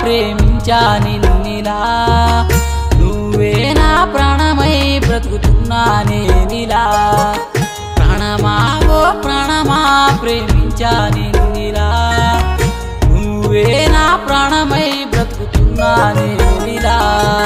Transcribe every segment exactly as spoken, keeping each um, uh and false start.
ప్రేమించా నిన్నిలా నువ్వే నా ప్రాణమై బ్రతుకుతున్నానే నీలా ప్రాణమా ఓ ప్రాణమా ప్రేమించా నిన్నిలా నువ్వే నా ప్రాణమై బ్రతుకుతున్నానే నీలా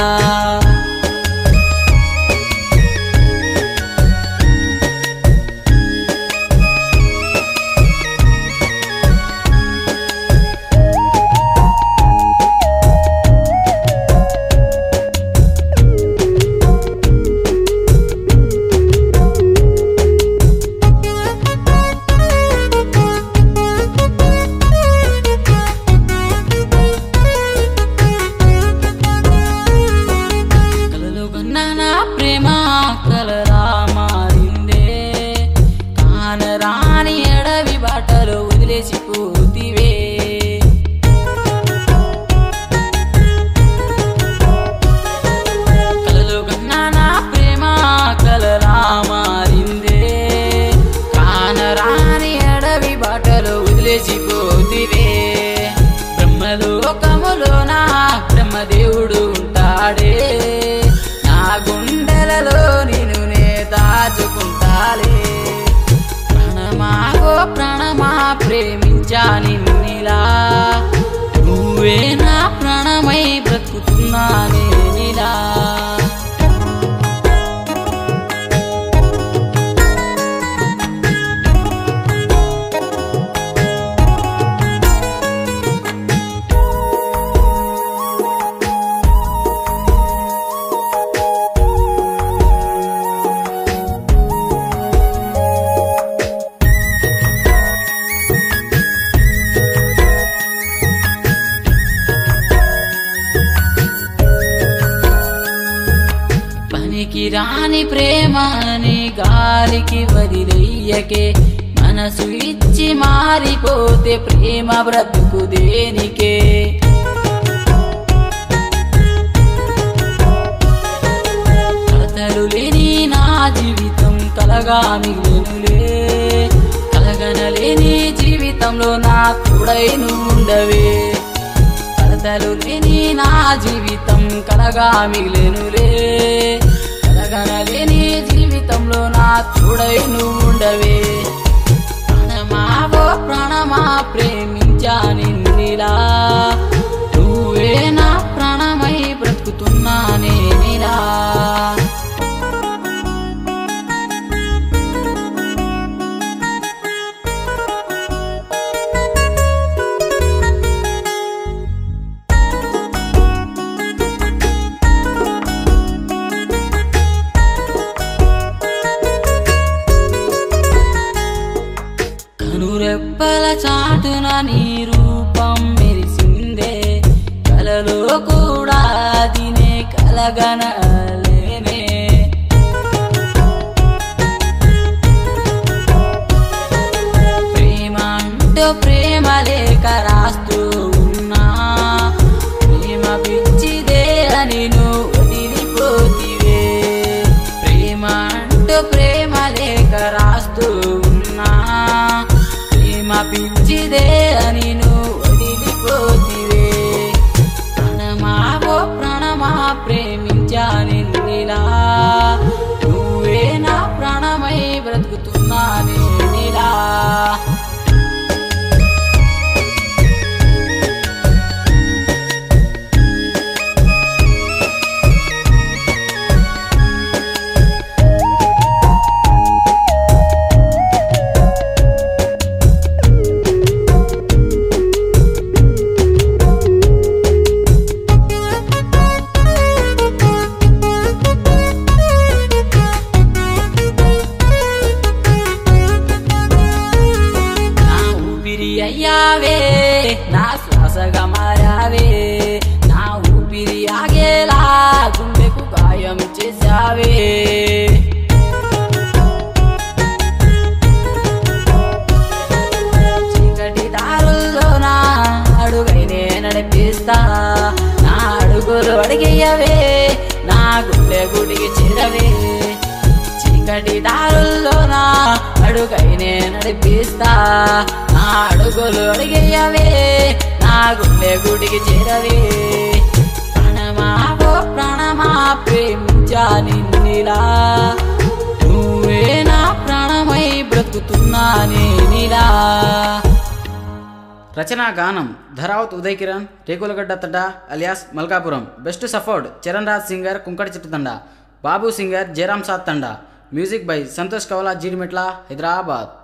ప్రేమ కలరా మారిందే కానరాని ఎడవి బాటలో వదిలేసిపోతివే కలలో కన్నా నా ప్రేమ కలరా మారిందే కానరాని ఎడవి బాటలో వదిలేసిపోతివే బ్రహ్మలోకములో నా బ్రహ్మదేవుడు ఉంటాడే గుండెలలో నిన్ను నే దాచుకుంటాలే ప్రాణమా ఓ ప్రాణమా ప్రేమించా నిన్నిలా నువ్వే నా ప్రాణమై బ్రతుకుతున్నానే నీలా పనికి రాని ప్రేమని గాలికి వదిలేయకే మనసు ఇచ్చి మారిపోతే ప్రేమ బ్రతుకు దేనికే కలతలు లేని నా జీవితం కలగా మిగిలినులే కలగనలేని జీవితంలో నా తోడై నువ్వుండవే కలతలు లేని నా జీవితం కలగా మిగిలినులే కలగనలేని జీవితంలో నా తోడై నువ్వుండవే ప్రాణమా ఓ ప్రాణమా ప్రేమించా నిన్నిలా నువ్వే నా ప్రాణమై బ్రతుకుతున్నానే నీలా కనురెప్పల చాటున నీ రూపం మెరిసిందే కలలో కూడా దినే కలగనలేనే ప్రేమ అంటూ ప్రేమ లేఖ రాస్తూ ఉన్నా ప్రేమ పిచ్చిదే అని నువ్వు వదిలిపోతివే ప్రేమ అంటూ ప్రేమ లేఖ రాస్తూ ఉన్నా పిచ్చిదే అని నువ్వు వదిలిపోతివే ప్రాణమా ఓ ప్రాణమా ప్రేమించా నిన్నిలా నువ్వే నా ప్రాణమై బ్రతుకుతున్నానే నీలా అయ్యావే నా శ్వాసగా మారావే నా ఊపిరి ఆగేలా గుండెకు గాయం చేశావే చీకటి దారుల్లో నా అడుగైనే నడిపిస్తా నా అడుగులు అడిగేయవే నా గుండె గుడికి చేరవే చీకటి దారుల్లో నా అడుగైనే నడిపిస్తా నా అడుగులు అడిగేయవే నా నా గుండె గుడికి చేరవే ప్రాణమా ఓ ప్రాణమా ప్రేమించా నిన్నిలా నువ్వే నా ప్రాణమై బ్రతుకుతున్నా నేనిలా. రచనా గానం Dharavath Uday Kiran Rekulagadda Thanda alias Malkapuram. Best support Charan Raj singer Kunkati Chettu Thanda, Babu singer Jayaram Sath Thanda. Music by Santosh Kavala Jeedimetla Hyderabad.